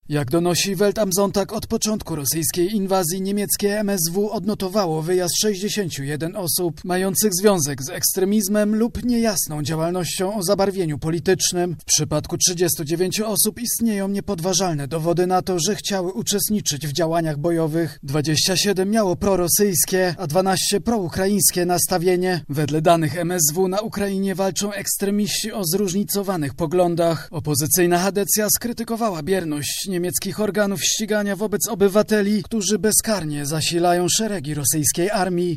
Jak donosi Welt am Sonntag, od początku rosyjskiej inwazji niemieckie MSW odnotowało wyjazd 61 osób mających związek z ekstremizmem lub niejasną działalnością o zabarwieniu politycznym. W przypadku 39 osób istnieją niepodważalne dowody na to, że chciały uczestniczyć w działaniach bojowych. 27 miało prorosyjskie, a 12 proukraińskie nastawienie. Wedle danych MSW na Ukrainie walczą ekstremiści o zróżnicowanych poglądach. Opozycyjna Hadecja skrytykowała bierność niemieckich organów ścigania wobec obywateli, którzy bezkarnie zasilają szeregi rosyjskiej armii.